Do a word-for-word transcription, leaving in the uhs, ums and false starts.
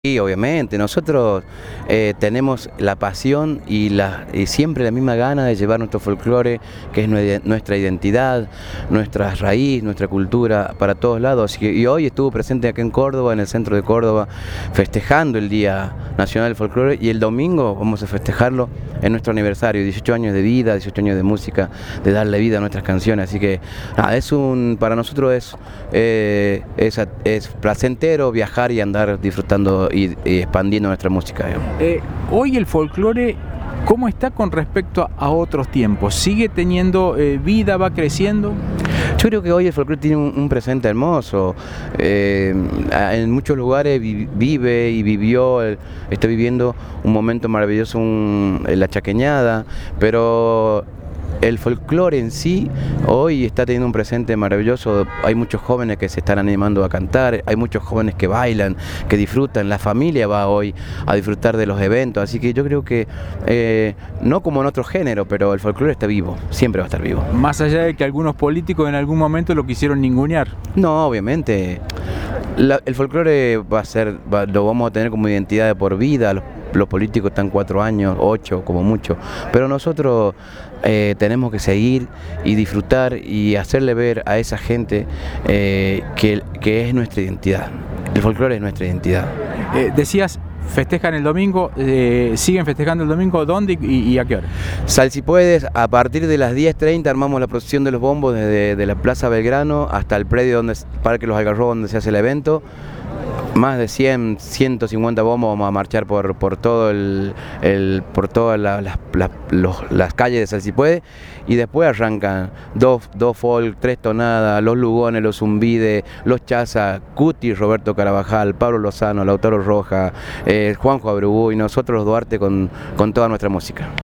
Sí, obviamente, nosotros eh, tenemos la pasión y, la, y siempre la misma gana de llevar nuestro folclore, que es nuestra identidad, nuestra raíz, nuestra cultura, para todos lados. Y, y hoy estuvo presente acá en Córdoba, en el centro de Córdoba, festejando el Día Nacional del Folclore, y el domingo vamos a festejarlo en nuestro aniversario, dieciocho años de vida, dieciocho años de música, de darle vida a nuestras canciones. Así que nada, es un, para nosotros es, eh, es, es placentero viajar y andar disfrutando Y, y expandiendo nuestra música. Eh, hoy el folclore, ¿cómo está con respecto a, a otros tiempos? ¿Sigue teniendo eh, vida, va creciendo? Yo creo que hoy el folclore tiene un, un presente hermoso. Eh, en muchos lugares vi, vive y vivió, el, está viviendo un momento maravilloso, un, la chaqueñada, pero el folclore en sí hoy está teniendo un presente maravilloso. Hay muchos jóvenes que se están animando a cantar, hay muchos jóvenes que bailan, que disfrutan, la familia va hoy a disfrutar de los eventos, así que yo creo que eh, no como en otro género, pero el folclore está vivo, siempre va a estar vivo. Más allá de que algunos políticos en algún momento lo quisieron ningunear. No, obviamente. La, el folclore va a ser, va, lo vamos a tener como identidad de por vida. Los, los políticos están cuatro años, ocho como mucho, pero nosotros eh, tenemos que seguir y disfrutar y hacerle ver a esa gente eh, que, que es nuestra identidad. El folclore es nuestra identidad. Eh, decías, festejan el domingo, eh, siguen festejando el domingo, ¿dónde y, y a qué hora? Sal si puedes, a partir de las diez treinta armamos la procesión de los bombos desde de la Plaza Belgrano hasta el predio donde Parque Los Algarrobos, donde se hace el evento. Más de cien, ciento cincuenta bombos vamos a marchar por, por todo el, el por todas la, la, la, los, las calles de Sal si puede, y después arrancan dos, dos folk, tres tonadas, los Lugones, los Zumbide, los Chaza, Cuti, Roberto Carabajal, Pablo Lozano, Lautaro Roja, eh, Juanjo Abreu y nosotros los Duarte con, con toda nuestra música.